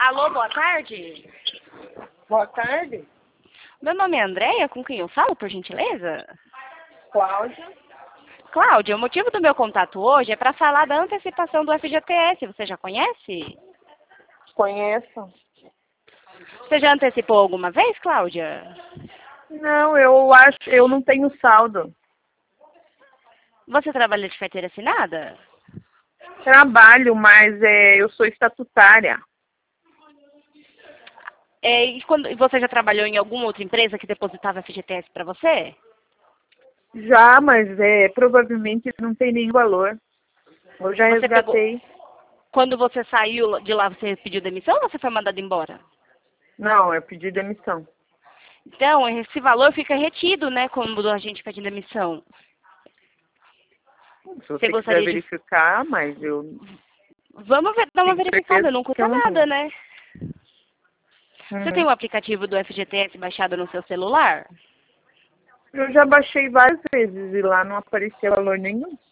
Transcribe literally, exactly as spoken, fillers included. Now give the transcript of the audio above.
Alô, boa tarde. Boa tarde. Meu nome é Andréia, com quem eu falo, por gentileza? Cláudia. Cláudia, o motivo do meu contato hoje é para falar da antecipação do F G T S. Você já conhece? Conheço. Você já antecipou alguma vez, Cláudia? Não, eu acho, eu não tenho saldo. Você trabalha de carteira assinada? Trabalho, mas é, eu sou estatutária. É, e quando, e você já trabalhou em alguma outra empresa que depositava F G T S para você? Já, mas é, provavelmente não tem nenhum valor. Eu já Você resgatei. pegou, quando você saiu de lá, você pediu demissão ou você foi mandado embora? Não, eu pedi demissão. Então, esse valor fica retido, né, quando a gente pede demissão. Se você Você quiser gostaria de... verificar, mas eu Vamos ver, dar uma tenho verificada, certeza não que custa eu não nada, tenho. né? Você tem Uhum. o aplicativo do F G T S baixado no seu celular? Eu já baixei várias vezes e lá não aparecia valor nenhum.